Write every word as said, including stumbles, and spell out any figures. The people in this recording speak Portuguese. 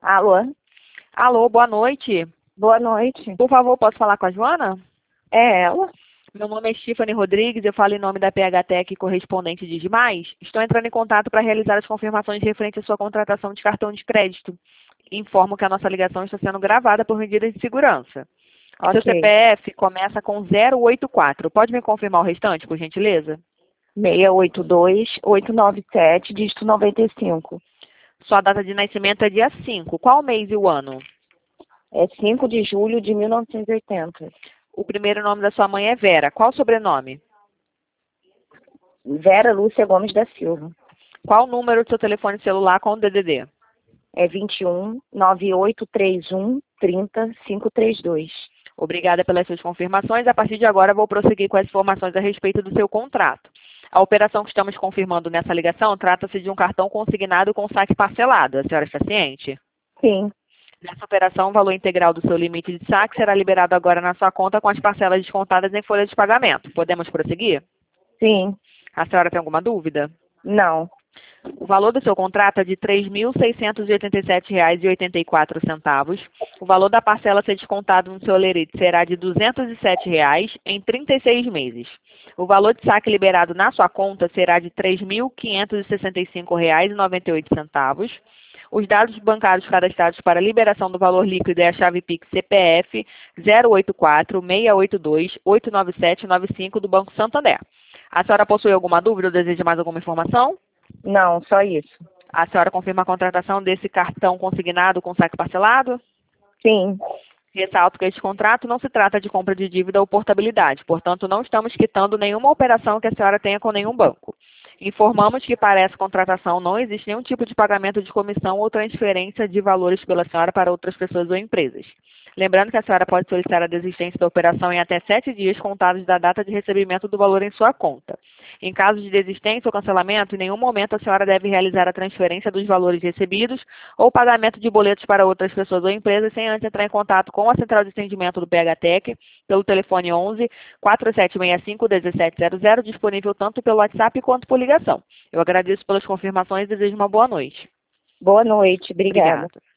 Alô? Alô, boa noite. Boa noite. Por favor, posso falar com a Joana? É ela? Meu nome é Stephanie Rodrigues, eu falo em nome da P H Tech correspondente de Demais. Estou entrando em contato para realizar as confirmações referentes à sua contratação de cartão de crédito. Informo que a nossa ligação está sendo gravada por medidas de segurança. Seu Ok. C P F começa com zero oito quatro. Pode me confirmar o restante, por gentileza? seis oito dois, oito nove sete, dígito noventa e cinco. Sua data de nascimento é dia cinco. Qual o mês e o ano? É cinco de julho de mil novecentos e oitenta. O primeiro nome da sua mãe é Vera. Qual o sobrenome? Vera Lúcia Gomes da Silva. Qual o número do seu telefone celular com o D D D? É vinte e um, nove oito três um, trinta, quinhentos e trinta e dois. Obrigada pelas suas confirmações. A partir de agora, vou prosseguir com as informações a respeito do seu contrato. A operação que estamos confirmando nessa ligação trata-se de um cartão consignado com saque parcelado. A senhora está ciente? Sim. Nessa operação, o valor integral do seu limite de saque será liberado agora na sua conta com as parcelas descontadas em folha de pagamento. Podemos prosseguir? Sim. A senhora tem alguma dúvida? Não. O valor do seu contrato é de três mil seiscentos e oitenta e sete reais e oitenta e quatro centavos. O valor da parcela a ser descontado no seu lerite será de duzentos e sete reais em trinta e seis meses. O valor de saque liberado na sua conta será de três mil quinhentos e sessenta e cinco reais e noventa e oito centavos. Os dados bancários cadastrados para liberação do valor líquido é a chave Pix C P F zero oito quatro, seis oito dois, oito nove sete nove cinco do Banco Santander. A senhora possui alguma dúvida ou deseja mais alguma informação? Não, só isso. A senhora confirma a contratação desse cartão consignado com saque parcelado? Sim. Ressalto que este contrato não se trata de compra de dívida ou portabilidade, portanto, não estamos quitando nenhuma operação que a senhora tenha com nenhum banco. Informamos que para essa contratação não existe nenhum tipo de pagamento de comissão ou transferência de valores pela senhora para outras pessoas ou empresas. Lembrando que a senhora pode solicitar a desistência da operação em até sete dias contados da data de recebimento do valor em sua conta. Em caso de desistência ou cancelamento, em nenhum momento a senhora deve realizar a transferência dos valores recebidos ou pagamento de boletos para outras pessoas ou empresas sem antes entrar em contato com a central de atendimento do P H Tech pelo telefone onze, quatro sete seis cinco, um sete zero zero, disponível tanto pelo WhatsApp quanto por ligação. Eu agradeço pelas confirmações e desejo uma boa noite. Boa noite. Obrigada. Obrigada.